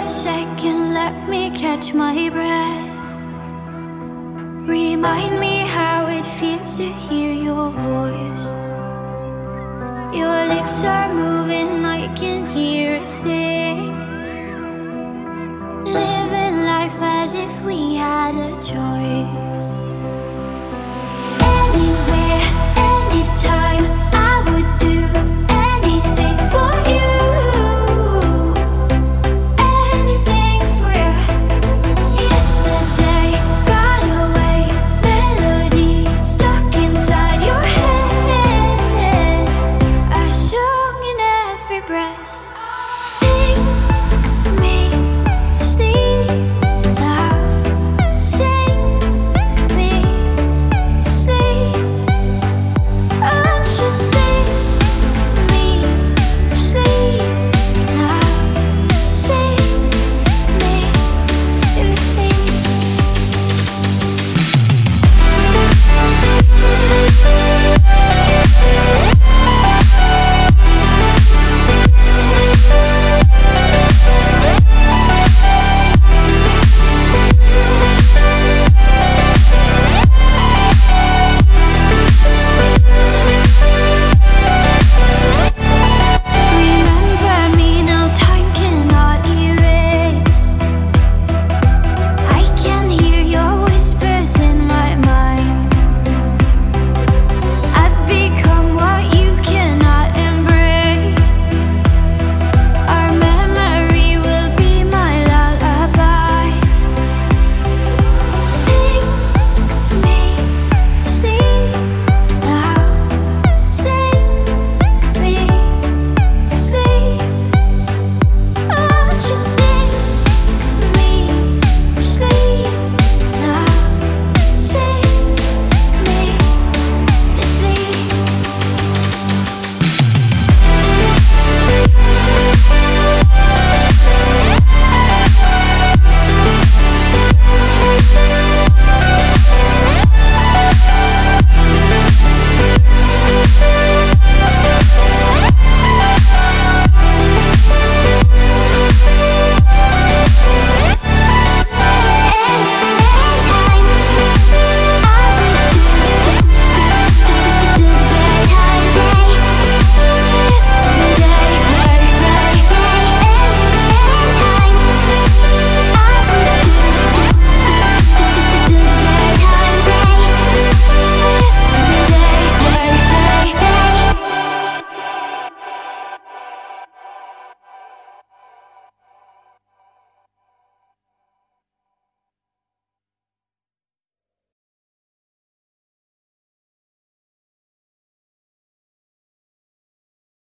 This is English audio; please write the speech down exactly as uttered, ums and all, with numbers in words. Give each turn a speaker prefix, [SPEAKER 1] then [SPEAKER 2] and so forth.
[SPEAKER 1] a second, let me catch my breath. Remind me how it feels to hear your voice. Your lips are moving, I can hear a thing. Living life as if we had a choice. Anywhere, anytime.